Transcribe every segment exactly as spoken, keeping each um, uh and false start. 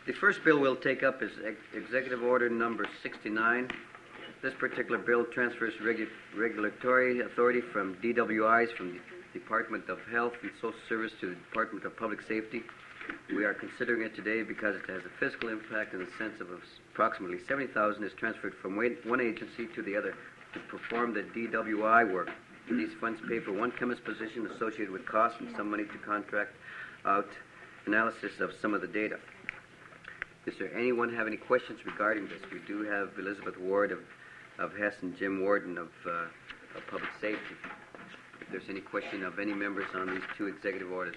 The first bill we'll take up is ex Executive Order number sixty-nine. This particular bill transfers regu regulatory authority from D W Is, from the Department of Health and Social Service, to the Department of Public Safety. We are considering it today because it has a fiscal impact in the sense of approximately seventy thousand dollars is transferred from one agency to the other to perform the D W I work. These funds pay for one chemist position associated with costs and some money to contract out analysis of some of the data. Does there anyone have any questions regarding this? We do have Elizabeth Ward of, of Hess and Jim Warden of, uh, of Public Safety. If there's any question of any members on these two executive orders.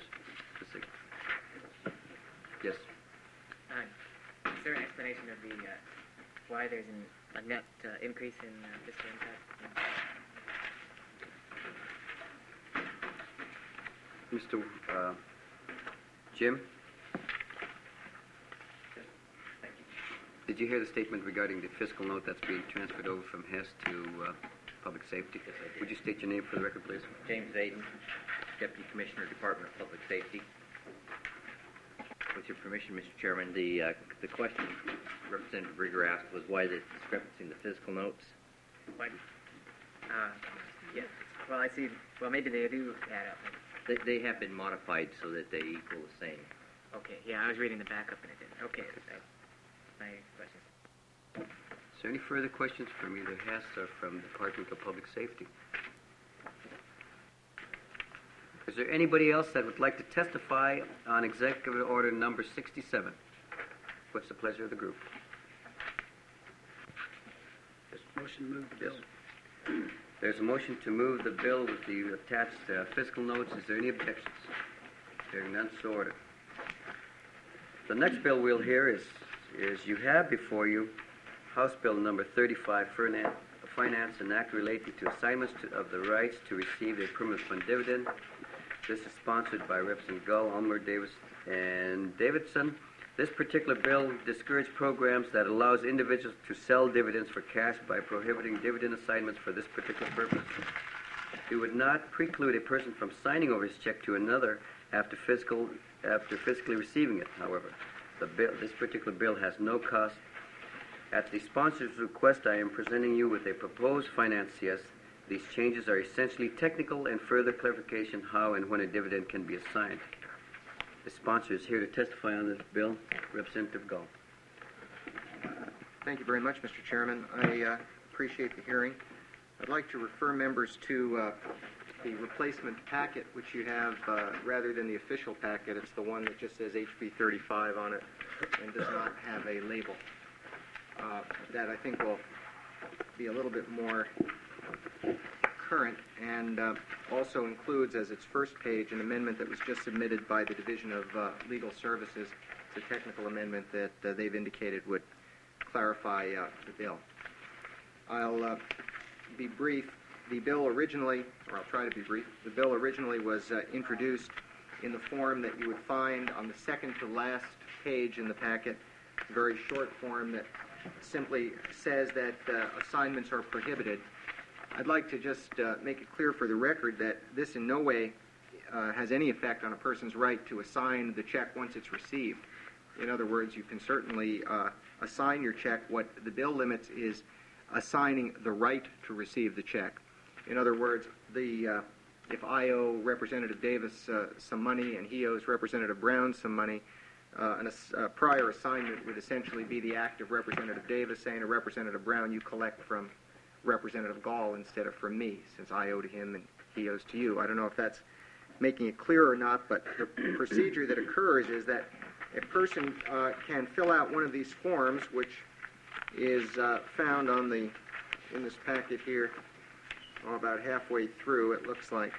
Yes. Uh, is there an explanation of the uh, why there's an, a net uh, increase in uh, fiscal impact? Mister Uh, Jim? Thank you. Did you hear the statement regarding the fiscal note that's being transferred over from Hess to uh, Public Safety? Yes, I did. Would you state your name for the record, please? James Aiden, Deputy Commissioner, Department of Public Safety. With your permission, Mister Chairman, the uh, the question Representative Rieger asked was why the discrepancy in the fiscal notes. What? Uh, yes. Well, I see. Well, maybe they do add up. They, they have been modified so that they equal the same. Okay. Yeah, I was reading the backup and it didn't. Okay. That's my questions. Is there any further questions from either Hess or from the Department of Public Safety? Is there anybody else that would like to testify on Executive Order number sixty-seven? What's the pleasure of the group? This motion to move the bill. Yes. There's a motion to move the bill with the attached uh, fiscal notes. Is there any objections? Hearing none, so ordered. The next bill we'll hear is, is you have before you House Bill number thirty-five, Finance and Act relating to assignments to, of the rights to receive a permanent fund dividend. This is sponsored by Representative Gull, Ulmer, Davis, and Davidson. This particular bill discourages programs that allows individuals to sell dividends for cash by prohibiting dividend assignments for this particular purpose. It would not preclude a person from signing over his check to another after fiscal after fiscally receiving it. However, the bill, this particular bill has no cost. At the sponsor's request, I am presenting you with a proposed finance C S. These changes are essentially technical and further clarification how and when a dividend can be assigned. The sponsor is here to testify on this bill. Representative Gull. Thank you very much, Mister Chairman. I uh, appreciate the hearing. I'd like to refer members to uh, the replacement packet, which you have uh, rather than the official packet. It's the one that just says H B thirty-five on it and does not have a label. Uh, that I think will be a little bit more current, and uh, also includes as its first page an amendment that was just submitted by the Division of uh, Legal Services. It's a technical amendment that uh, they've indicated would clarify uh, the bill. I'll uh, be brief. The bill originally, or I'll try to be brief, the bill originally was uh, introduced in the form that you would find on the second to last page in the packet, a very short form that simply says that uh, assignments are prohibited. I'd like to just uh, make it clear for the record that this in no way uh, has any effect on a person's right to assign the check once it's received. In other words, you can certainly uh, assign your check. What the bill limits is assigning the right to receive the check. In other words, the uh, if I owe Representative Davis uh, some money and he owes Representative Brown some money, uh, an ass- uh, prior assignment would essentially be the act of Representative Davis saying to Representative Brown, you collect from Representative Gall instead of from me, since I owe to him and he owes to you. I don't know if that's making it clear or not, but the procedure that occurs is that a person uh, can fill out one of these forms, which is uh, found on the in this packet here, oh, about halfway through. It looks like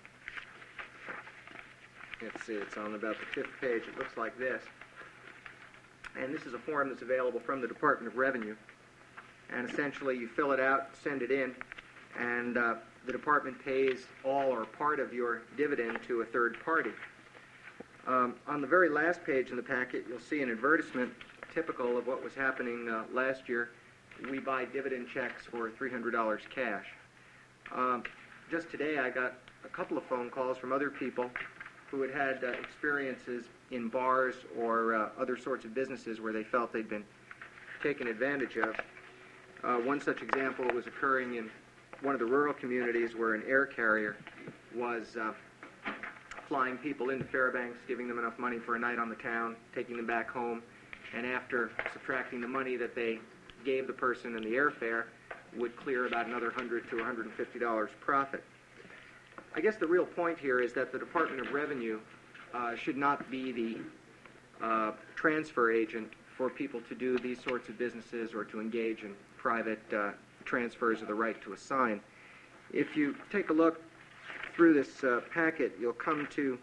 let's see, it's on about the fifth page. It looks like this, and this is a form that's available from the Department of Revenue. And essentially, you fill it out, send it in, and uh, the department pays all or part of your dividend to a third party. Um, on the very last page in the packet, you'll see an advertisement typical of what was happening uh, last year. We buy dividend checks for three hundred dollars cash. Um, just today, I got a couple of phone calls from other people who had had uh, experiences in bars or uh, other sorts of businesses where they felt they'd been taken advantage of. Uh, one such example was occurring in one of the rural communities where an air carrier was uh, flying people into Fairbanks, giving them enough money for a night on the town, taking them back home, and after subtracting the money that they gave the person and the airfare, would clear about another one hundred to one hundred fifty dollars profit. I guess the real point here is that the Department of Revenue uh, should not be the uh, transfer agent for people to do these sorts of businesses or to engage in private uh, transfers of the right to assign. If you take a look through this uh, packet, you'll come to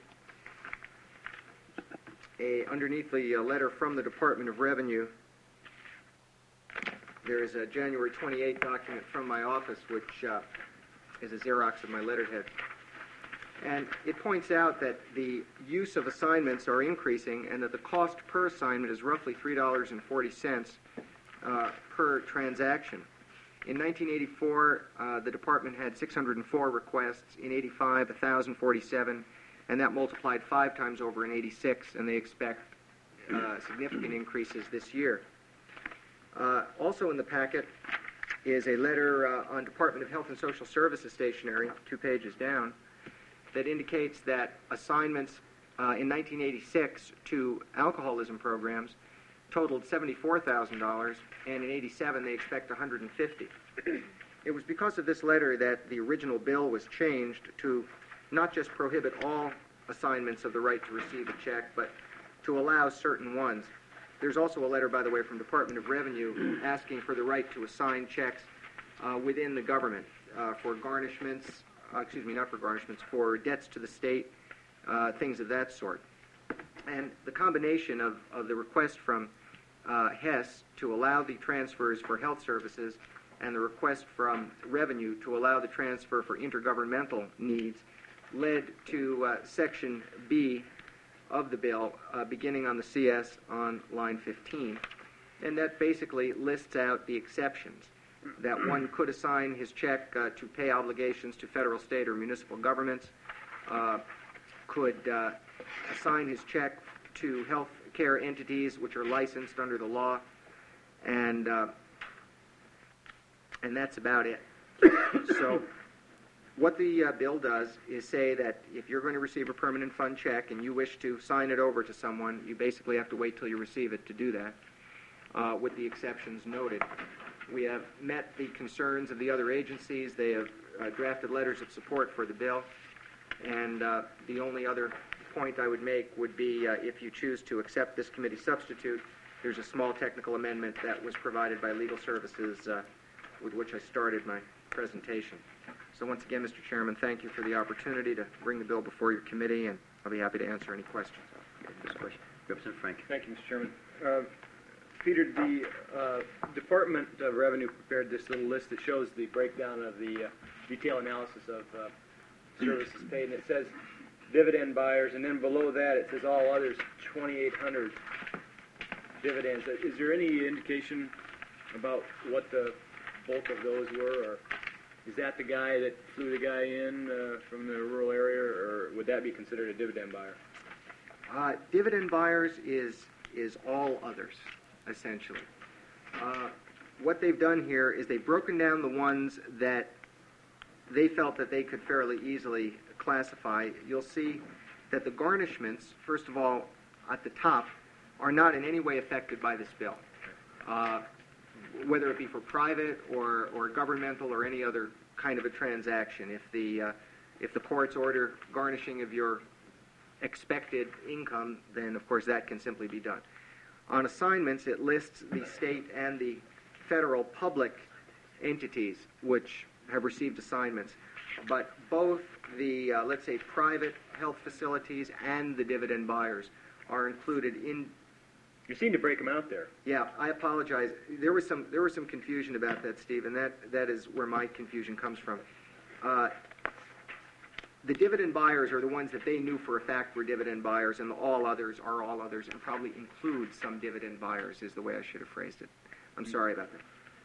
a, underneath the uh, letter from the Department of Revenue, there is a January twenty-eighth document from my office, which uh, is a Xerox of my letterhead. And it points out that the use of assignments are increasing and that the cost per assignment is roughly three dollars and forty cents uh, per transaction. In nineteen eighty-four, uh, the department had six hundred four requests. In eighty-five, one thousand forty-seven, and that multiplied five times over in eighty-six, and they expect uh, significant increases this year. Uh, also in the packet is a letter uh, on Department of Health and Social Services stationery, two pages down, that indicates that assignments uh, in nineteen eighty-six to alcoholism programs totaled seventy-four thousand dollars, and in eighty-seven they expect one hundred fifty thousand dollars. It was because of this letter that the original bill was changed to not just prohibit all assignments of the right to receive a check, but to allow certain ones. There's also a letter, by the way, from Department of Revenue asking for the right to assign checks uh, within the government uh, for garnishments, uh, excuse me, not for garnishments, for debts to the state, uh, things of that sort. And the combination of, of the request from uh, Hess to allow the transfers for health services and the request from Revenue to allow the transfer for intergovernmental needs led to uh, Section B of the bill, uh, beginning on the C S on line fifteen. And that basically lists out the exceptions, that one could assign his check uh, to pay obligations to federal, state, or municipal governments, uh, could uh, assign his check to health care entities which are licensed under the law, and uh, and that's about it. So what the uh, bill does is say that if you're going to receive a permanent fund check and you wish to sign it over to someone, you basically have to wait till you receive it to do that, uh, with the exceptions noted. We have met the concerns of the other agencies. They have uh, drafted letters of support for the bill. And uh, the only other point I would make would be uh, if you choose to accept this committee substitute, there's a small technical amendment that was provided by Legal Services uh, with which I started my presentation. So once again, Mister Chairman, thank you for the opportunity to bring the bill before your committee, and I'll be happy to answer any questions. This question. Representative Frank. Thank you, Mister Chairman. Uh, Peter, the uh, Department of Revenue prepared this little list that shows the breakdown of the uh, detailed analysis of uh, services paid, and it says dividend buyers, and then below that it says all others, twenty-eight hundred dividends. Is there any indication about what the bulk of those were, or is that the guy that flew the guy in uh, from the rural area, or would that be considered a dividend buyer? Uh, dividend buyers is is all others, essentially. Uh, what they've done here is they've broken down the ones that they felt that they could fairly easily classify. You'll see that the garnishments, first of all, at the top, are not in any way affected by this bill. Uh, whether it be for private or, or governmental or any other kind of a transaction. If the uh, if the courts order garnishing of your expected income, then of course that can simply be done. On assignments, it lists the state and the federal public entities which have received assignments, but both the uh, let's say private health facilities and the dividend buyers are included in. You seem to break them out there. Yeah, I apologize. There was some there was some confusion about that, Steve, and that, that is where my confusion comes from. Uh, the dividend buyers are the ones that they knew for a fact were dividend buyers, and the all others are all others, and probably include some dividend buyers, is the way I should have phrased it. I'm sorry about that.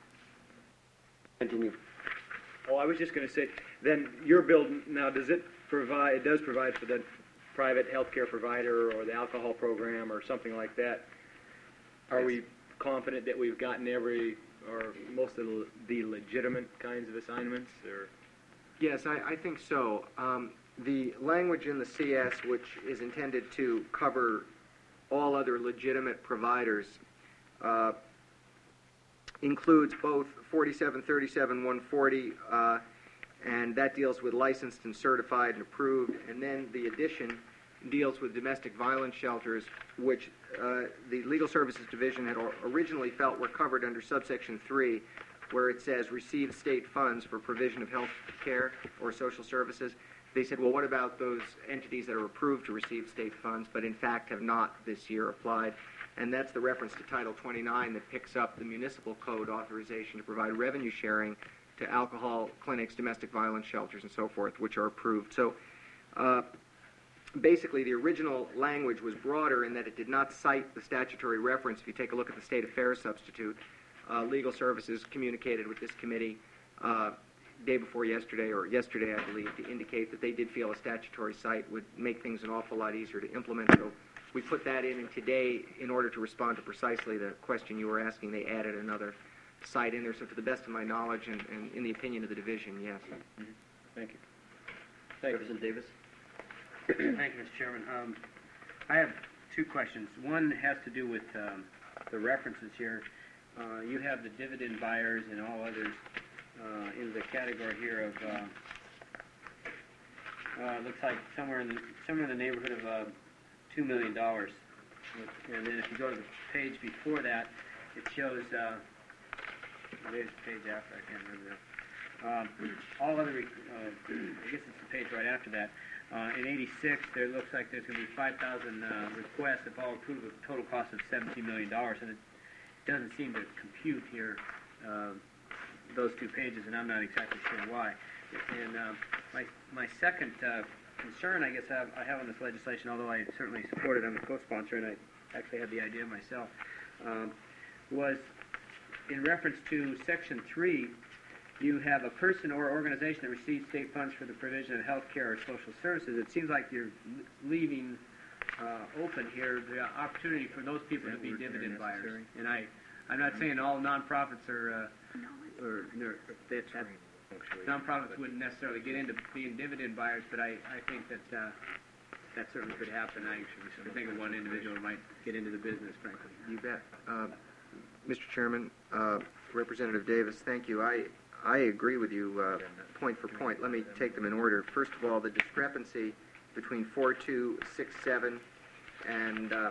Continue. Oh, I was just going to say, then your bill now, does it provide? It does provide for the private healthcare provider or the alcohol program or something like that, are we confident that we've gotten every or most of the, the legitimate kinds of assignments? Or Yes, I, I think so. Um, the language in the C S, which is intended to cover all other legitimate providers, uh, includes both forty-seven thirty-seven one forty, uh, and that deals with licensed and certified and approved, and then the addition deals with domestic violence shelters, which uh, the Legal Services Division had or- originally felt were covered under subsection three, where it says receive state funds for provision of health care or social services. They said, well, what about those entities that are approved to receive state funds, but in fact have not this year applied? And that's the reference to Title twenty-nine that picks up the municipal code authorization to provide revenue sharing to alcohol clinics, domestic violence shelters, and so forth, which are approved. So uh, basically, the original language was broader in that it did not cite the statutory reference. If you take a look at the state affairs substitute, uh, Legal Services communicated with this committee uh, day before yesterday, or yesterday, I believe, to indicate that they did feel a statutory cite would make things an awful lot easier to implement. So we put that in, and today, in order to respond to precisely the question you were asking, they added another cite in there. So to the best of my knowledge and, and in the opinion of the division, yes. mm-hmm. Thank you. Thank you. Representative Davis? Thank you, Mister Chairman. Um, I have two questions. One has to do with um, the references here. Uh, you have the dividend buyers and all others uh, in the category here of, uh, uh, looks like somewhere in the, somewhere in the neighborhood of uh, two million dollars. And then if you go to the page before that, it shows, uh, there's the page after, I can't remember that. Um, all other, uh, I guess it's the page right after that. Uh, in eighty-six, there looks like there's going to be five thousand uh, requests, if all approved, with a total cost of seventeen million dollars, and it doesn't seem to compute here, uh, those two pages, and I'm not exactly sure why. And uh, my, my second uh, concern, I guess, I have, I have on this legislation, although I certainly support it, I'm a co-sponsor, and I actually had the idea myself, um, was in reference to Section three, you have a person or organization that receives state funds for the provision of health care or social services. It seems like you're leaving uh, open here the opportunity for those people to be dividend buyers. And I, I'm not saying all nonprofits are, uh, or, or that, that nonprofits wouldn't necessarily get into being dividend buyers, but I, I think that uh, that certainly could happen. I, I think one individual might get into the business, frankly. You bet. Uh, Mister Chairman, uh, Representative Davis, thank you. I I agree with you uh, point for point. Let me take them in order. First of all, the discrepancy between four two six seven and uh,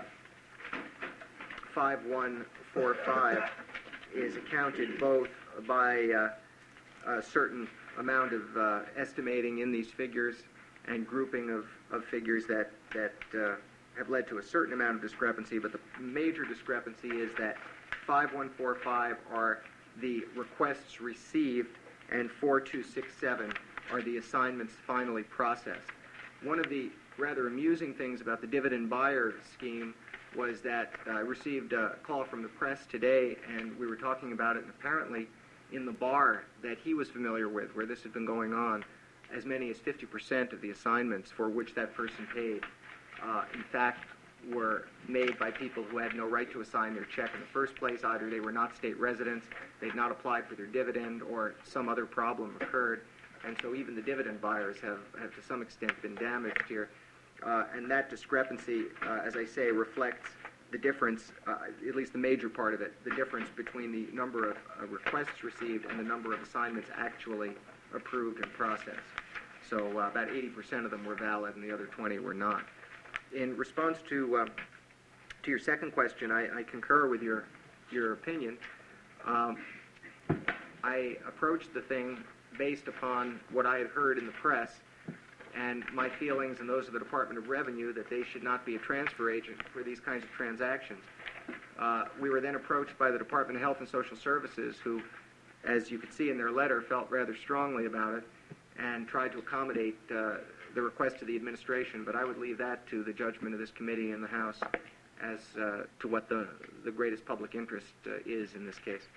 five one four five is accounted both by uh, a certain amount of uh, estimating in these figures and grouping of, of figures that, that uh, have led to a certain amount of discrepancy, but the major discrepancy is that five one four five are the requests received, and four two six seven are the assignments finally processed. One of the rather amusing things about the dividend buyer scheme was that I received a call from the press today, and we were talking about it, and apparently in the bar that he was familiar with, where this had been going on, as many as fifty percent of the assignments for which that person paid, uh, in fact, were made by people who had no right to assign their check in the first place. Either they were not state residents, they'd not applied for their dividend, or some other problem occurred. And so even the dividend buyers have, have to some extent been damaged here. Uh, and that discrepancy, uh, as I say, reflects the difference, uh, at least the major part of it, the difference between the number of uh, requests received and the number of assignments actually approved and processed. So uh, about eighty percent of them were valid and the other twenty were not. In response to uh, to your second question, I, I concur with your your opinion. Um, I approached the thing based upon what I had heard in the press and my feelings and those of the Department of Revenue that they should not be a transfer agent for these kinds of transactions. Uh, we were then approached by the Department of Health and Social Services, who, as you could see in their letter, felt rather strongly about it and tried to accommodate uh, the request of the administration, but I would leave that to the judgment of this committee and the House as uh, to what the, the greatest public interest uh, is in this case.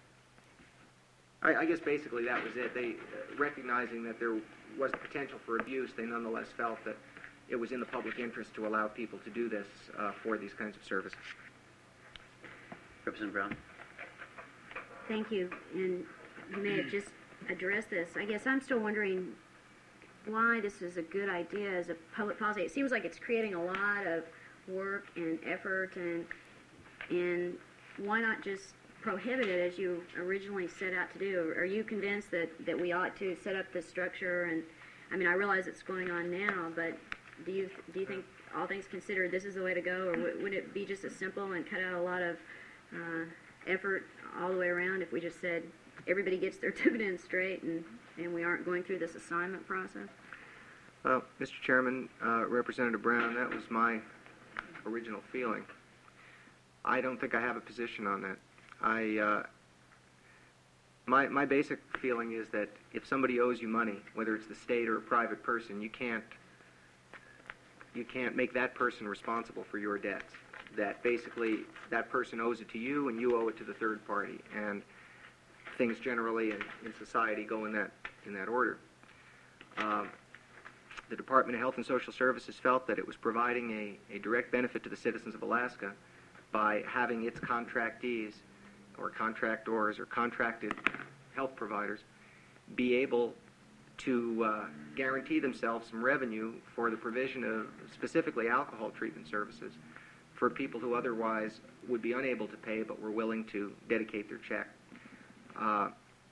I, I guess basically that was it. They, uh, recognizing that there was potential for abuse, they nonetheless felt that it was in the public interest to allow people to do this uh, for these kinds of services. Representative Brown. Thank you, and you may have just addressed this. I guess I'm still wondering why this is a good idea as a public policy. It seems like it's creating a lot of work and effort, and and why not just prohibit it as you originally set out to do? Are you convinced that, that we ought to set up this structure? And I mean, I realize it's going on now, but do you do you think, all things considered, this is the way to go, or w- would it be just as simple and cut out a lot of uh, effort all the way around if we just said everybody gets their dividends straight and, and we aren't going through this assignment process? Well, Mister Chairman, uh, Representative Brown, that was my original feeling. I don't think I have a position on that. I, uh, my, my basic feeling is that if somebody owes you money, whether it's the state or a private person, you can't, you can't make that person responsible for your debts. That basically that person owes it to you and you owe it to the third party. And things generally in, in society go in that, in that order. Um, the Department of Health and Social Services felt that it was providing a, a direct benefit to the citizens of Alaska by having its contractees or contractors or contracted health providers be able to uh, guarantee themselves some revenue for the provision of specifically alcohol treatment services for people who otherwise would be unable to pay but were willing to dedicate their check. Uh,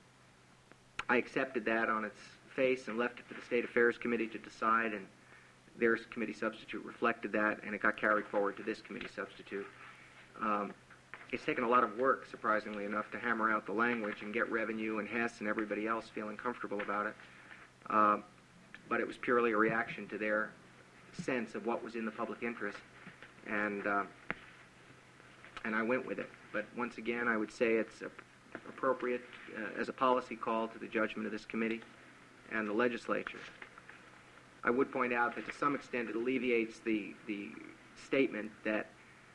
I accepted that on its face and left it to the State Affairs Committee to decide, and their committee substitute reflected that, and it got carried forward to this committee substitute. Um, it's taken a lot of work, surprisingly enough, to hammer out the language and get Revenue and Hess and everybody else feeling comfortable about it. Uh, but it was purely a reaction to their sense of what was in the public interest, and uh, and I went with it. But once again, I would say it's a, appropriate uh, as a policy call to the judgment of this committee and the legislature. I would point out that to some extent it alleviates the the statement that,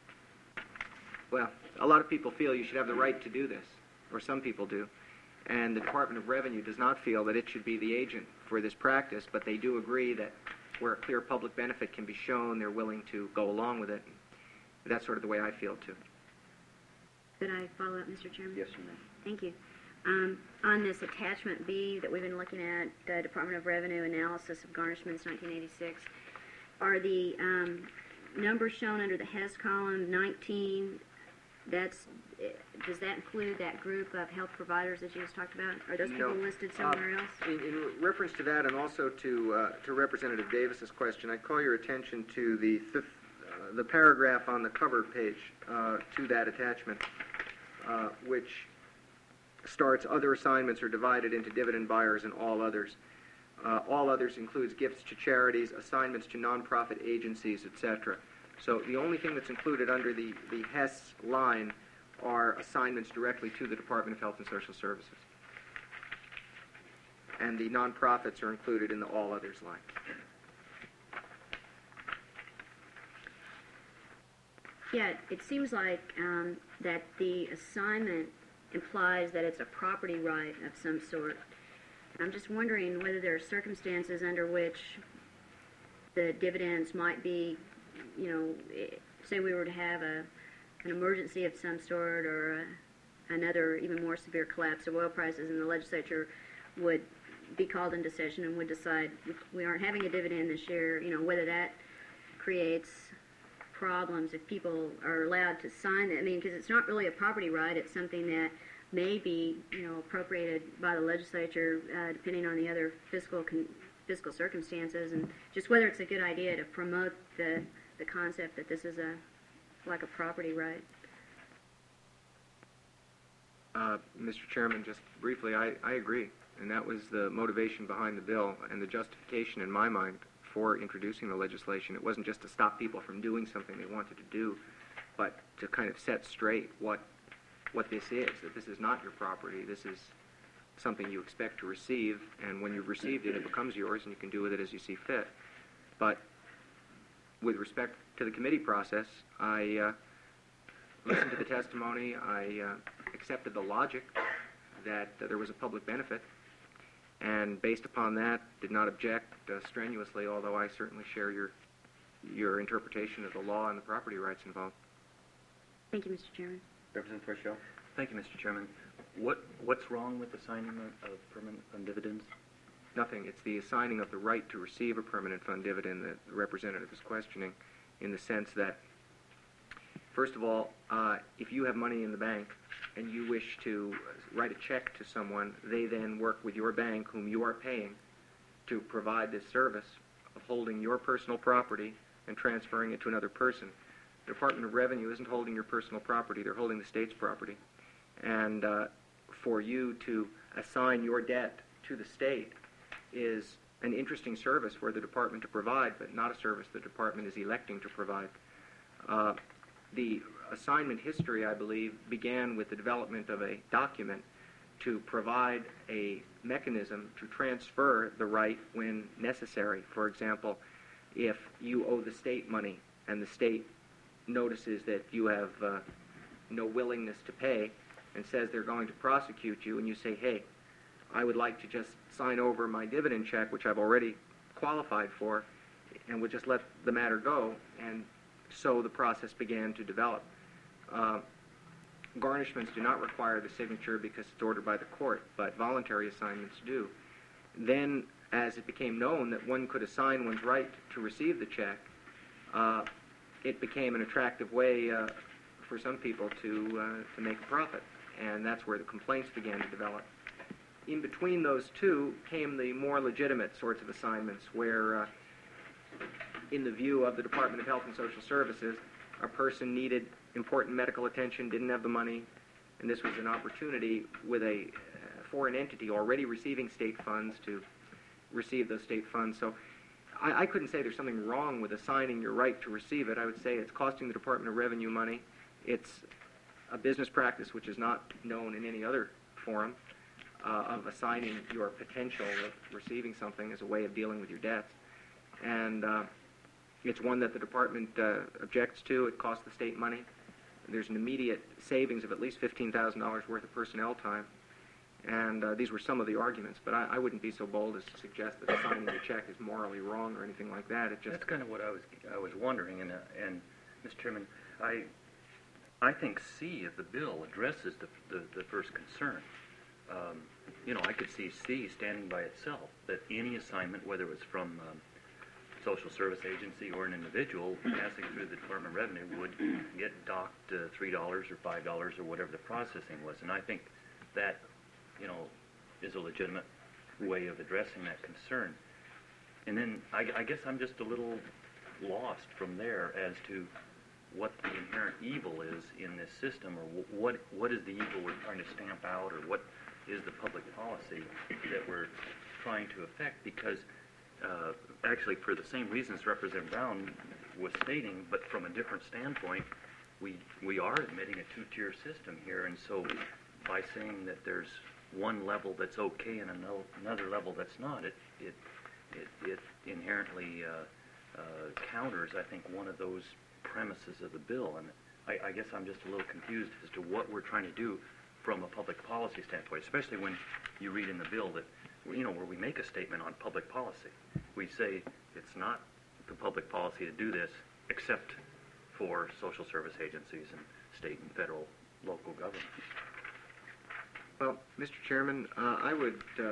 well, a lot of people feel you should have the right to do this, or some people do, and the Department of Revenue does not feel that it should be the agent for this practice, but they do agree that where a clear public benefit can be shown, they're willing to go along with it. That's sort of the way I feel, too. Could I follow up, Mister Chairman? Yes, ma'am. Thank you. Um, on this attachment B that we've been looking at, the Department of Revenue analysis of garnishments nineteen eighty-six, are the um, numbers shown under the Hess column nineteen, that's, does that include that group of health providers that you just talked about? Are those people No. listed somewhere Uh, else? In, in reference to that, and also to uh, to Representative Davis's question, I call your attention to the fifth, uh, the paragraph on the cover page uh, to that attachment, uh, which starts, other assignments are divided into dividend buyers and all others. Uh, all others includes gifts to charities, assignments to nonprofit agencies, et cetera. So the only thing that's included under the, the Hess line are assignments directly to the Department of Health and Social Services. And the nonprofits are included in the all others line. Yeah, it seems like um, that the assignment implies that it's a property right of some sort. I'm just wondering whether there are circumstances under which the dividends might be, you know, eh, say we were to have a an emergency of some sort, or a, another even more severe collapse of oil prices, and the legislature would be called into session and would decide we aren't having a dividend this year, you know, whether that creates problems if people are allowed to sign it. I mean, because it's not really a property right, it's something that may be, you know, appropriated by the legislature uh, depending on the other fiscal con- fiscal circumstances, and just whether it's a good idea to promote the the concept that this is a like a property right. Uh, Mister Chairman, just briefly, I, I agree. And that was the motivation behind the bill and the justification in my mind for introducing the legislation. It wasn't just to stop people from doing something they wanted to do, but to kind of set straight what what this is, that this is not your property. This is something you expect to receive, and when you've received it, it becomes yours, and you can do with it as you see fit. But with respect to the committee process, I uh, listened to the testimony. I uh, accepted the logic that uh, there was a public benefit, and based upon that, did not object uh, strenuously, although I certainly share your your interpretation of the law and the property rights involved. Thank you, Mister Chairman. Representative Fresh. Thank you, Mister Chairman. What What's wrong with assigning of, of permanent fund dividends? Nothing. It's the assigning of the right to receive a permanent fund dividend that the representative is questioning, in the sense that, first of all, uh, if you have money in the bank and you wish to write a check to someone, they then work with your bank, whom you are paying, to provide this service of holding your personal property and transferring it to another person. The Department of Revenue isn't holding your personal property, they're holding the state's property. And uh, for you to assign your debt to the state is an interesting service for the department to provide, but not a service the department is electing to provide. Uh, the assignment history, I believe, began with the development of a document to provide a mechanism to transfer the right when necessary. For example, if you owe the state money and the state notices that you have uh, no willingness to pay and says they're going to prosecute you, and you say, hey, I would like to just sign over my dividend check, which I've already qualified for, and would just let the matter go. And so the process began to develop. Uh, garnishments do not require the signature because it's ordered by the court, but voluntary assignments do. Then, as it became known that one could assign one's right to receive the check, uh, it became an attractive way uh, for some people to uh, to make a profit, and that's where the complaints began to develop. In between those two came the more legitimate sorts of assignments where, uh, in the view of the Department of Health and Social Services, a person needed important medical attention, didn't have the money, and this was an opportunity with a uh, foreign entity already receiving state funds to receive those state funds. So I, I couldn't say there's something wrong with assigning your right to receive it. I would say it's costing the Department of Revenue money. It's a business practice which is not known in any other forum. Uh, of assigning your potential of receiving something as a way of dealing with your debts. And uh, it's one that the department uh, objects to. It costs the state money. There's an immediate savings of at least fifteen thousand dollars worth of personnel time. And uh, these were some of the arguments, but I, I wouldn't be so bold as to suggest that assigning the check is morally wrong or anything like that. It just That's kind of what I was I was wondering, and uh, and Mister Chairman, I I think C of the bill addresses the the, the first concern. Um, you know, I could see C standing by itself, that any assignment, whether it was from um, social service agency or an individual passing through the Department of Revenue, would get docked uh, three dollars or five dollars or whatever the processing was. And I think that, you know, is a legitimate way of addressing that concern. And then I, I guess I'm just a little lost from there as to what the inherent evil is in this system, or w- what what is the evil we're trying to stamp out, or what is the public policy that we're trying to affect, because uh, actually for the same reasons Representative Brown was stating, but from a different standpoint, we we are admitting a two-tier system here, and so by saying that there's one level that's okay and another level that's not, it it it, it inherently uh, uh, counters, I think, one of those premises of the bill, and I, I guess I'm just a little confused as to what we're trying to do from a public policy standpoint, especially when you read in the bill that, you know, where we make a statement on public policy. We say it's not the public policy to do this except for social service agencies and state and federal local governments. Well, Mister Chairman, uh, I would uh,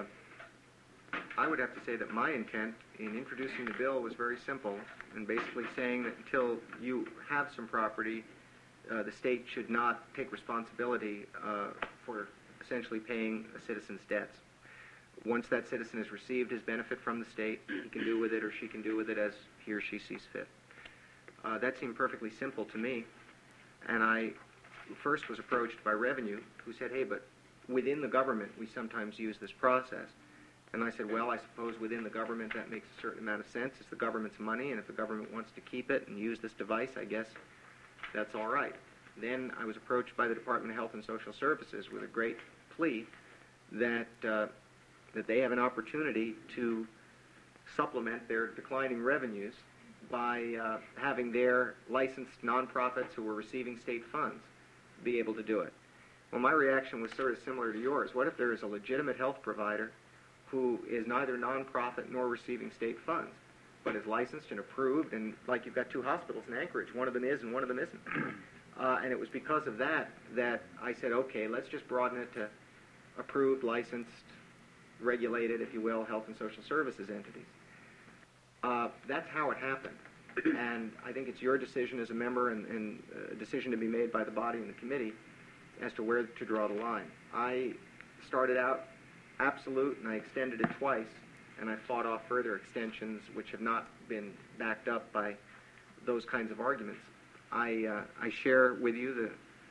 I would have to say that my intent in introducing the bill was very simple, and basically saying that until you have some property, uh, the state should not take responsibility uh, for essentially paying a citizen's debts. Once that citizen has received his benefit from the state, he can do with it or she can do with it as he or she sees fit. Uh, that seemed perfectly simple to me, and I first was approached by Revenue, who said, hey, but within the government we sometimes use this process. And I said, well, I suppose within the government that makes a certain amount of sense. It's the government's money, and if the government wants to keep it and use this device, I guess that's all right. Then I was approached by the Department of Health and Social Services with a great plea that uh, that they have an opportunity to supplement their declining revenues by uh, having their licensed nonprofits who were receiving state funds be able to do it. Well, my reaction was sort of similar to yours. What if there is a legitimate health provider who is neither nonprofit nor receiving state funds, but is licensed and approved, and like you've got two hospitals in Anchorage, one of them is and one of them isn't. Uh, and it was because of that that I said, okay, let's just broaden it to approved, licensed, regulated, if you will, health and social services entities. Uh, that's how it happened. And I think it's your decision as a member and, and a decision to be made by the body and the committee as to where to draw the line. I started out absolute, and I extended it twice, and I fought off further extensions which have not been backed up by those kinds of arguments. I, uh, I share with you the,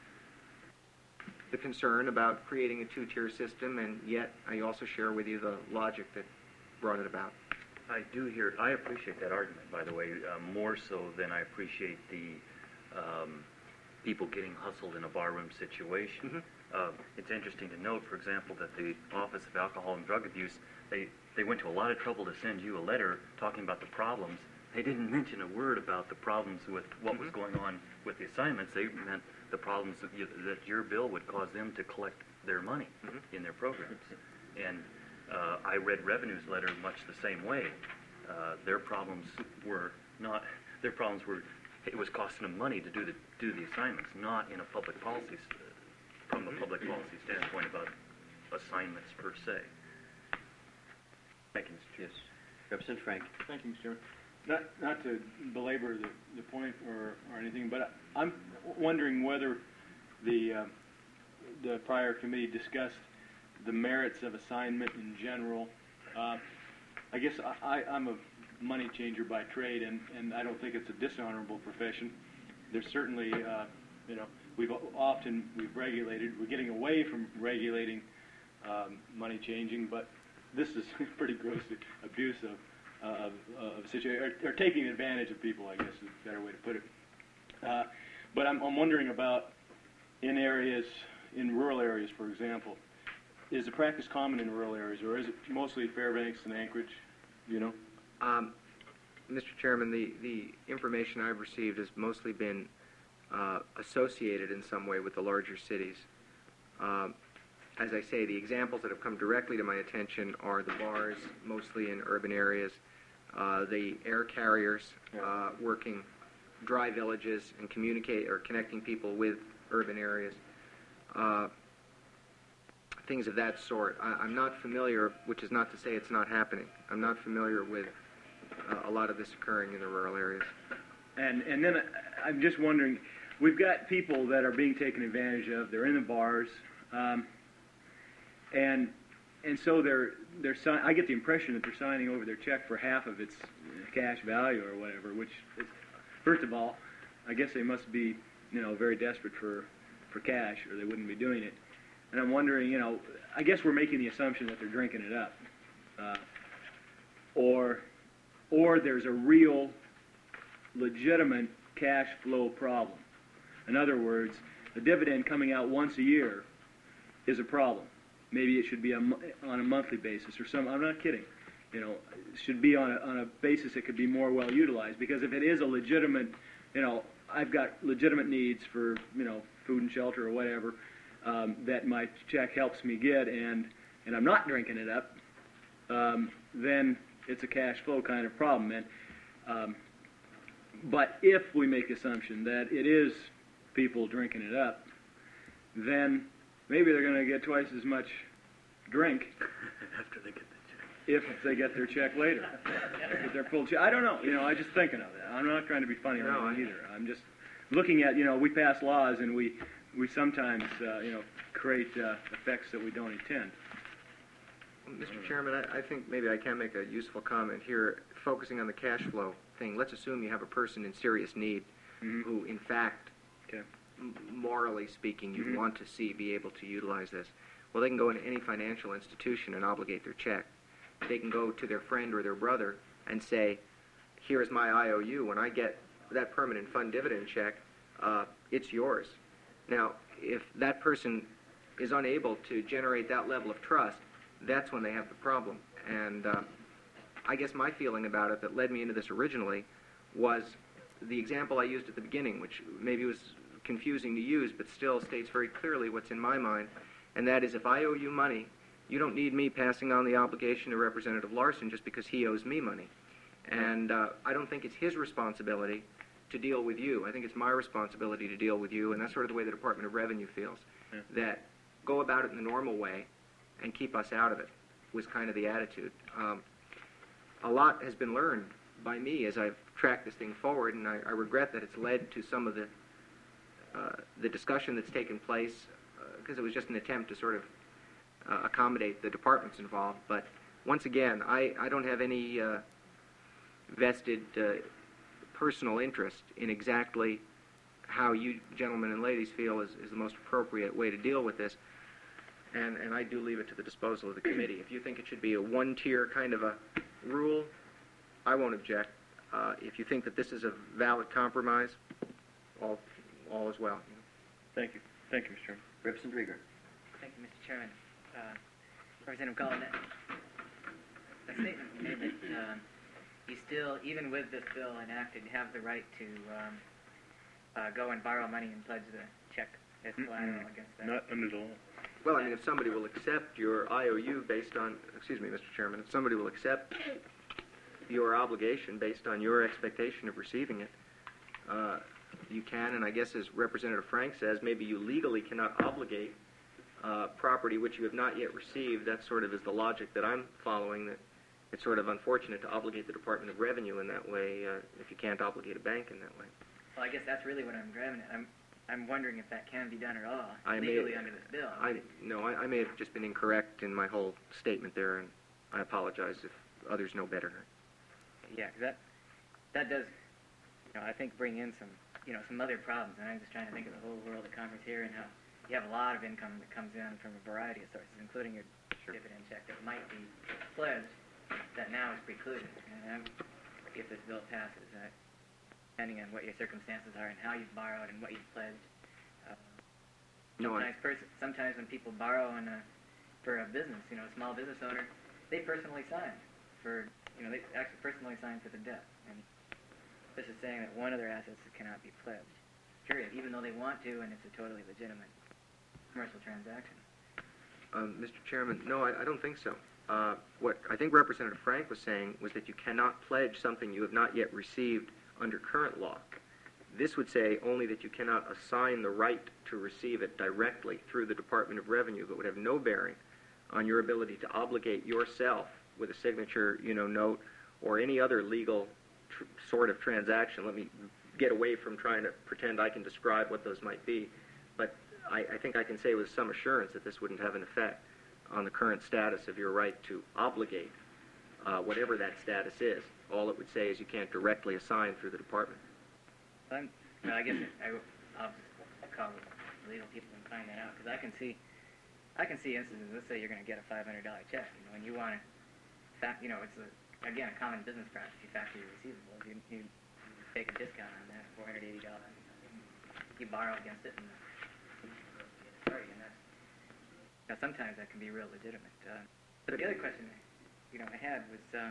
the concern about creating a two-tier system, and yet I also share with you the logic that brought it about. I do hear, I appreciate that argument, by the way, uh, more so than I appreciate the um, people getting hustled in a barroom situation. Mm-hmm. Uh, it's interesting to note, for example, that the Office of Alcohol and Drug Abuse, they, they went to a lot of trouble to send you a letter talking about the problems. They didn't mention a word about the problems with what Mm-hmm. was going on with the assignments. They meant the problems that, you, that your bill would cause them to collect their money Mm-hmm. in their programs. And uh, I read Revenue's letter much the same way. Uh, their problems were not, their problems were, it was costing them money to do the, do the assignments, not in a public policy, uh, from a public policy standpoint about assignments per se. Thank you, Mister Chair. Yes. Representative Frank. Thank you, Mister Chairman. Not, not to belabor the, the point or, or anything, but I'm wondering whether the, uh, the prior committee discussed the merits of assignment in general. Uh, I guess I, I, I'm a money changer by trade, and, and I don't think it's a dishonorable profession. There's certainly, uh, you know, we've often, we've regulated, we're getting away from regulating um, money changing, but this is pretty gross abuse of, uh, of, of a situation, or, or taking advantage of people, I guess is a better way to put it. Uh, but I'm, I'm wondering about in areas, in rural areas, for example, is the practice common in rural areas, or is it mostly Fairbanks and Anchorage, you know? Um, Mister Chairman, the, the information I've received has mostly been uh, associated in some way with the larger cities. Um, as I say, the examples that have come directly to my attention are the bars, mostly in urban areas, uh, the air carriers uh, working dry villages and communicate or connecting people with urban areas. Uh, things of that sort. I, I'm not familiar, which is not to say it's not happening. I'm not familiar with uh, a lot of this occurring in the rural areas. And and then I- I'm just wondering, we've got people that are being taken advantage of. They're in the bars, um, and and so they're they're si- I get the impression that they're signing over their check for half of its cash value or whatever. Which is, first of all, I guess they must be you know very desperate for for cash, or they wouldn't be doing it. And I'm wondering, you know, I guess we're making the assumption that they're drinking it up, uh, or or there's a real legitimate cash flow problem. In other words, a dividend coming out once a year is a problem. Maybe it should be a, on a monthly basis or some. I'm not kidding. You know, it should be on a, on a basis that could be more well utilized. Because if it is a legitimate, you know, I've got legitimate needs for you know food and shelter or whatever um, that my check helps me get, and and I'm not drinking it up, um, then it's a cash flow kind of problem. And um, But if we make the assumption that it is people drinking it up, then maybe they're going to get twice as much drink After they get the check. if they get their check later. If they're full check. I don't know. You know, I'm just thinking of that. I'm not trying to be funny or No, anything either. I'm just looking at, you know, we pass laws and we, we sometimes, uh, you know, create uh, effects that we don't intend. Mister Chairman, I, I think maybe I can make a useful comment here, focusing on the cash flow thing. Let's assume you have a person in serious need Mhm. who, in fact, Okay. m- morally speaking, you Mhm. want to see be able to utilize this. Well, they can go into any financial institution and obligate their check. They can go to their friend or their brother and say, here's my I O U. When I get that permanent fund dividend check, uh, it's yours. Now, if that person is unable to generate that level of trust, that's when they have the problem. And uh, I guess my feeling about it that led me into this originally was the example I used at the beginning, which maybe was confusing to use, but still states very clearly what's in my mind, and that is if I owe you money, you don't need me passing on the obligation to Representative Larson just because he owes me money. And uh, I don't think it's his responsibility to deal with you. I think it's my responsibility to deal with you, and that's sort of the way the Department of Revenue feels. Yeah. That go about it in the normal way and keep us out of it was kind of the attitude. Um, a lot has been learned by me as I've tracked this thing forward, and I, I regret that it's led to some of the uh, the discussion that's taken place, because uh, it was just an attempt to sort of uh, accommodate the departments involved. But once again, I, I don't have any uh, vested uh, personal interest in exactly how you gentlemen and ladies feel is, is the most appropriate way to deal with this. And, and I do leave it to the disposal of the committee. If you think it should be a one-tier kind of a rule, I won't object. Uh, if you think that this is a valid compromise, all, all is well. Thank you. Thank you, Mister Chairman. Representative Rieger. Thank you, Mister Chairman. Uh, Representative Cullen, the statement made that um, you still, even with this bill enacted, have the right to um, uh, go and borrow money and pledge the check as collateral Mm-mm. against that. Not under the law. Well, I mean, if somebody will accept your I O U based on, excuse me, Mister Chairman, if somebody will accept your obligation based on your expectation of receiving it, uh, you can, and I guess as Representative Frank says, maybe you legally cannot obligate uh, property which you have not yet received. That sort of is the logic that I'm following, that it's sort of unfortunate to obligate the Department of Revenue in that way uh, if you can't obligate a bank in that way. Well, I guess that's really what I'm driving at. I'm, I'm wondering if that can be done at all I may- legally under this bill. I no, I, I may have just been incorrect in my whole statement there, and I apologize if others know better. Yeah, because that, that does, you know, I think bring in some, you know, some other problems. And I'm just trying to think of the whole world of commerce here and how you have a lot of income that comes in from a variety of sources, including your dividend check that might be pledged that now is precluded. And um, if this bill passes, uh, depending on what your circumstances are and how you've borrowed and what you've pledged, uh, No, I, sometimes, pers- sometimes when people borrow on a, for a business, you know, a small business owner, they personally sign for, you know, they actually personally sign for the debt. And this is saying that one of their assets cannot be pledged, period, even though they want to, and it's a totally legitimate commercial transaction. um, Mister Chairman, no, I, I don't think so. Uh, what I think Representative Frank was saying was that you cannot pledge something you have not yet received under current law. This would say only that you cannot assign the right to receive it directly through the Department of Revenue, but would have no bearing on your ability to obligate yourself with a signature, you know, note or any other legal tr- sort of transaction. Let me get away from trying to pretend I can describe what those might be, but I, I think I can say with some assurance that this wouldn't have an effect on the current status of your right to obligate uh, whatever that status is. All it would say is you can't directly assign through the department. I'm, well, I guess it, I, I'll just call the legal people and find that out, because I can see, I can see instances. Let's say you're going to get a five hundred dollar check, you know, and you want to, fact, you know, it's a, again a common business practice. You factor your receivables, you, you take a discount on that, four hundred eighty dollars. You borrow against it, and sorry, and that's. Now sometimes that can be real legitimate. Uh, but the other question, you know, I had was, uh,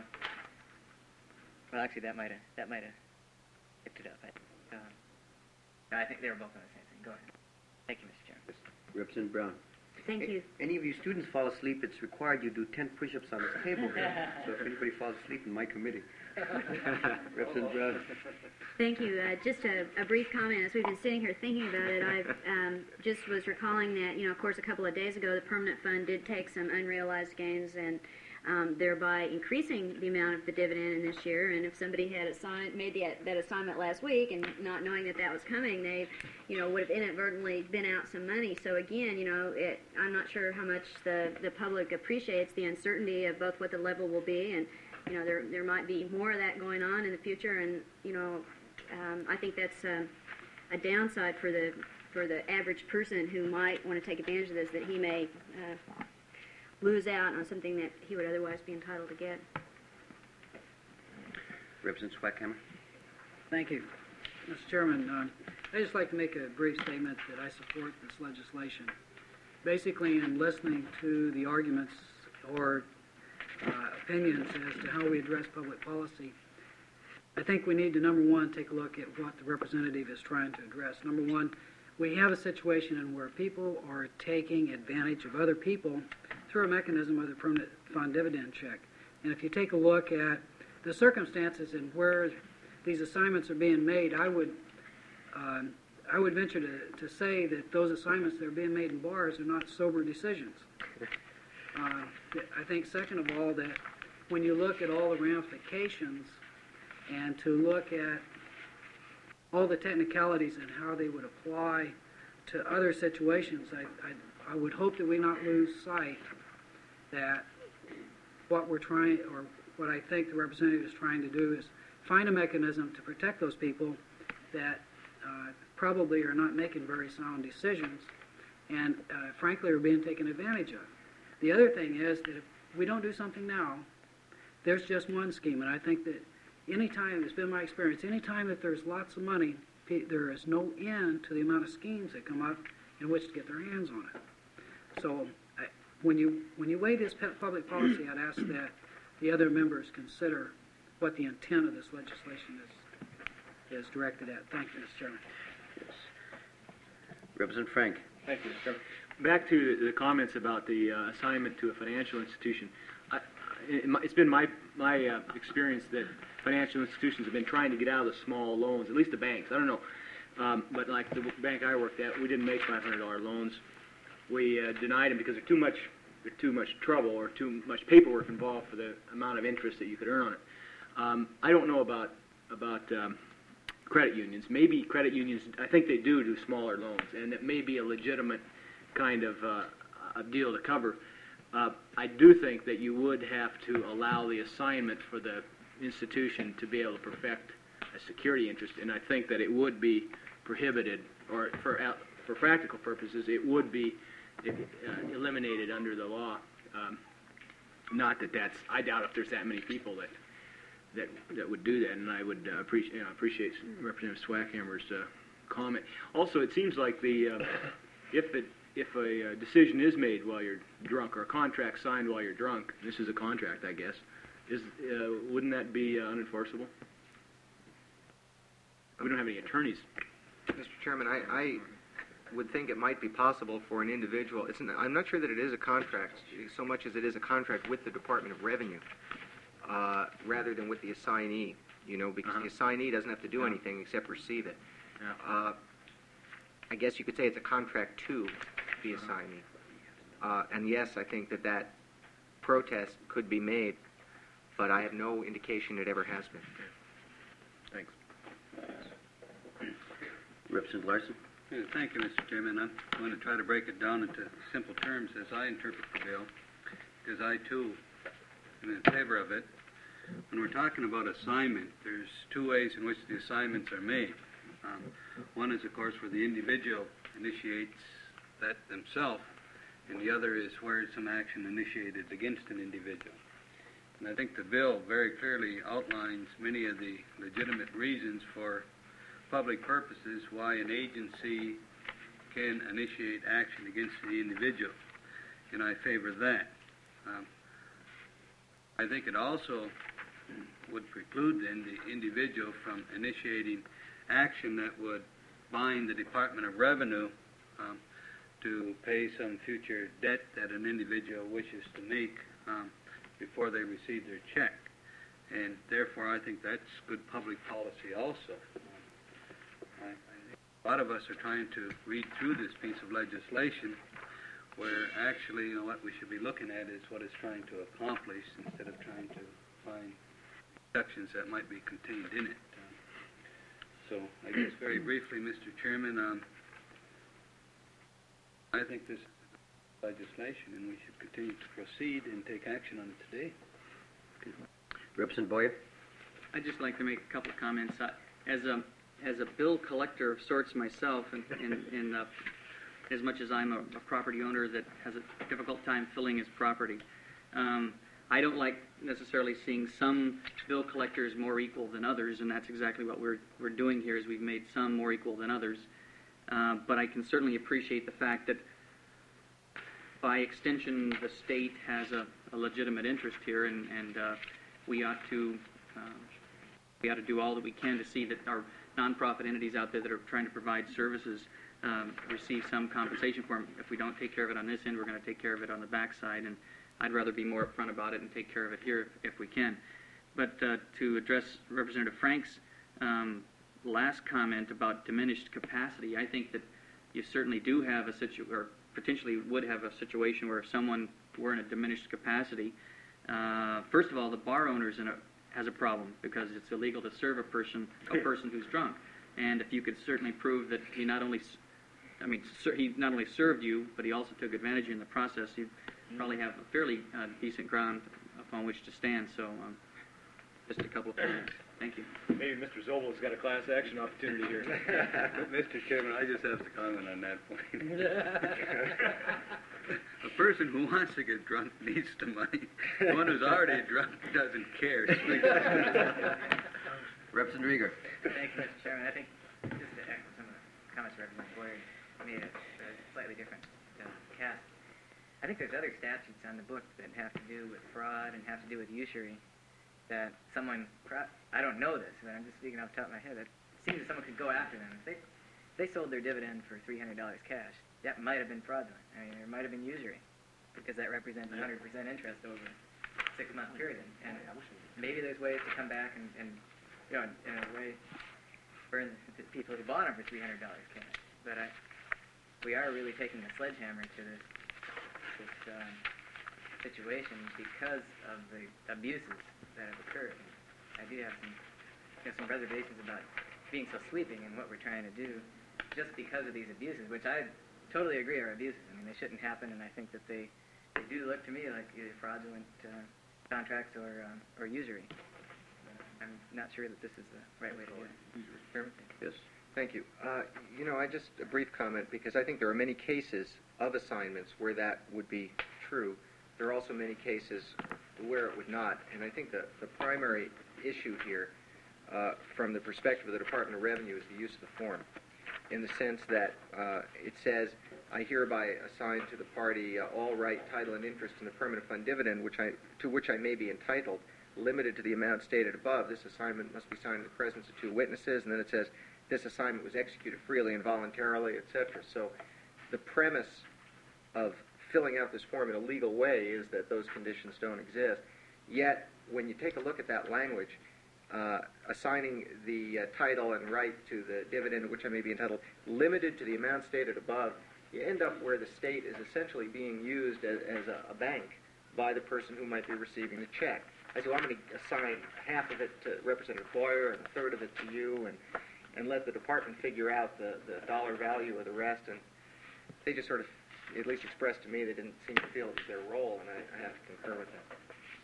well, actually, that might have that might have picked it up. I, um, I think they were both on the same thing. Go ahead. Thank you, Mister Chairman. Representative Brown. Thank you. Any of you students fall asleep, it's required you do ten push-ups on this table here. So if anybody falls asleep in my committee. Representative Brown. Thank you. Uh, just a, a brief comment. As we've been sitting here thinking about it, I um, just was recalling that, you know, of course, a couple of days ago, the permanent fund did take some unrealized gains and um, thereby increasing the amount of the dividend in this year. And if somebody had assigned, made the, that assignment last week and not knowing that that was coming, they, you know, would have inadvertently been out some money. So again, you know, it, I'm not sure how much the, the public appreciates the uncertainty of both what the level will be and, you know, there there might be more of that going on in the future, and you know, um, I think that's a, a downside for the for the average person who might want to take advantage of this, that he may uh, lose out on something that he would otherwise be entitled to get. Representative Swackhammer. Thank you. Mister Chairman, uh, I'd just like to make a brief statement that I support this legislation. Basically, in listening to the arguments or uh, opinions as to how we address public policy, I think we need to, number one, take a look at what the representative is trying to address. Number one, we have a situation in where people are taking advantage of other people through a mechanism of the permanent fund dividend check. And if you take a look at the circumstances and where these assignments are being made, I would uh, I would venture to, to say that those assignments that are being made in bars are not sober decisions. Uh, I think, second of all, that when you look at all the ramifications and to look at all the technicalities and how they would apply to other situations, I, I, I would hope that we not lose sight that what we're trying, or what I think the representative is trying to do, is find a mechanism to protect those people that uh, probably are not making very sound decisions and, uh, frankly, are being taken advantage of. The other thing is that if we don't do something now, there's just one scheme, and I think that any time, it's been my experience, any time that there's lots of money, there is no end to the amount of schemes that come up in which to get their hands on it. So I, when you when you weigh this public policy, I'd ask that the other members consider what the intent of this legislation is is directed at. Thank you, Mister Chairman. Yes. Representative Frank. Thank you, Mister Chairman. Back to the, the comments about the uh, assignment to a financial institution. I, it, it's been my my uh, experience that financial institutions have been trying to get out of the small loans, at least the banks. I don't know, um, but like the bank I worked at, we didn't make five hundred dollar loans. We uh, denied them because they're too much they're too much trouble or too much paperwork involved for the amount of interest that you could earn on it. Um, I don't know about about um, credit unions. Maybe credit unions, I think they do do smaller loans, and it may be a legitimate kind of uh, a deal to cover. Uh, I do think that you would have to allow the assignment for the institution to be able to perfect a security interest, and I think that it would be prohibited, or for uh, for practical purposes, it would be uh, eliminated under the law. Um, not that that's, I doubt if there's that many people that that that would do that, and I would uh, appreciate you know, appreciate Representative Swackhammer's uh, comment. Also, it seems like the uh, if it if a uh, decision is made while you're drunk, or a contract signed while you're drunk, this is a contract, I guess, is uh, wouldn't that be uh, unenforceable? We don't have any attorneys. Mister Chairman, I, I would think it might be possible for an individual. It's an, I'm not sure that it is a contract so much as it is a contract with the Department of Revenue, uh, rather than with the assignee. You know, because uh-huh. the assignee doesn't have to do yeah. anything except receive it. Yeah. Uh, I guess you could say it's a contract to the assignee. Uh, and yes, I think that that protest could be made, but I have no indication it ever has been. Thanks. Representative Larson. Yeah, thank you, Mister Chairman. I'm going to try to break it down into simple terms as I interpret the bill, because I, too, am in favor of it. When we're talking about assignment, there's two ways in which the assignments are made. Um, one is, of course, where the individual initiates that themselves, and the other is where some action initiated against an individual. And I think the bill very clearly outlines many of the legitimate reasons for public purposes why an agency can initiate action against the individual, and I favor that. Um, I think it also would preclude then the individual from initiating action that would bind the Department of Revenue um, to pay some future debt that an individual wishes to make um, before they receive their check. And therefore, I think that's good public policy also. I, I think a lot of us are trying to read through this piece of legislation where actually, you know, what we should be looking at is what it's trying to accomplish instead of trying to find exceptions that might be contained in it. Um, so I guess very briefly, Mister Chairman, um, I think this is legislation and we should continue to proceed and take action on it today. Representative Boyer. I'd just like to make a couple of comments. Uh, as a as a bill collector of sorts myself, and, and, and uh, as much as I'm a, a property owner that has a difficult time filling his property, um, I don't like necessarily seeing some bill collectors more equal than others, and that's exactly what we're we're doing here. Is we've made some more equal than others, uh, but I can certainly appreciate the fact that by extension the state has a, a legitimate interest here, and and uh, we ought to uh, we ought to do all that we can to see that our nonprofit entities out there that are trying to provide services um, receive some compensation for them. If we don't take care of it on this end, we're going to take care of it on the backside, and I'd rather be more upfront about it and take care of it here if, if we can. but uh, to address Representative Frank's um, last comment about diminished capacity, I think that you certainly do have a situ or potentially would have a situation where if someone were in a diminished capacity, uh, first of all, the bar owner's in a, has a problem because it's illegal to serve a person a person who's drunk. And if you could certainly prove that he not only, I mean, he not only served you, but he also took advantage of you in the process, you'd probably have a fairly uh, decent ground upon which to stand. So, um, just a couple of comments. Thank you. Maybe Mister Zobel's got a class action opportunity here. Mister Chairman, I just have to comment on that point. A person who wants to get drunk needs the money. The one who's already drunk doesn't care. Representative Rieger. Thank you, Mister Chairman. I think, just to echo some of the comments Representative Boyer made, a, a slightly different uh, cast. I think there's other statutes on the book that have to do with fraud and have to do with usury that someone, I don't know this, but I'm just speaking off the top of my head, it seems that someone could go after them. If they, if they sold their dividend for three hundred dollars cash, that might have been fraudulent. I mean, there might have been usury because that represents one hundred percent interest over a six-month period. And maybe there's ways to come back and, and you know, in a way, burn the people who bought them for three hundred dollars cash. But I, we are really taking a sledgehammer to this, this um, situation because of the abuses that have occurred. I do have some, you know, some reservations about being so sweeping in what we're trying to do just because of these abuses, which I totally agree are abuses. I mean, they shouldn't happen, and I think that they, they do look to me like either fraudulent uh, contracts or, um, or usury. I'm not sure that this is the right way to do it. Chairman? Yes. Thank you. Uh, you know, I just, a brief comment, because I think there are many cases of assignments where that would be true. There are also many cases where it would not, and I think the, the primary issue here, uh, from the perspective of the Department of Revenue, is the use of the form, in the sense that uh, it says, I hereby assign to the party uh, all right, title, and interest in the permanent fund dividend, which I, to which I may be entitled, limited to the amount stated above. This assignment must be signed in the presence of two witnesses, and then it says, this assignment was executed freely and voluntarily, et cetera. So the premise of filling out this form in a legal way is that those conditions don't exist. Yet, when you take a look at that language, uh, assigning the uh, title and right to the dividend, which I may be entitled, limited to the amount stated above, you end up where the state is essentially being used as, as a, a bank by the person who might be receiving the check. I say, well, I'm going to assign half of it to Representative Boyer and a third of it to you, and, and let the department figure out the, the dollar value of the rest. And they just sort of, at least expressed to me, they didn't seem to feel it was their role, and I, I have to concur with that.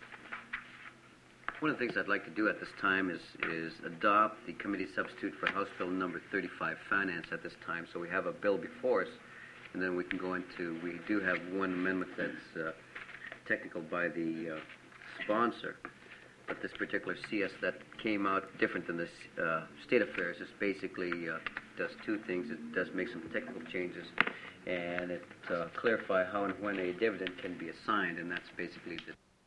One of the things I'd like to do at this time is, is adopt the committee substitute for House Bill number thirty-five, Finance, at this time. So we have a bill before us, and then we can go into, we do have one amendment that's uh, technical by the uh, sponsor. But this particular C S that came out different than the uh, state affairs. It basically uh, does two things. It does make some technical changes, and it uh, clarify how and when a dividend can be assigned, and that's basically the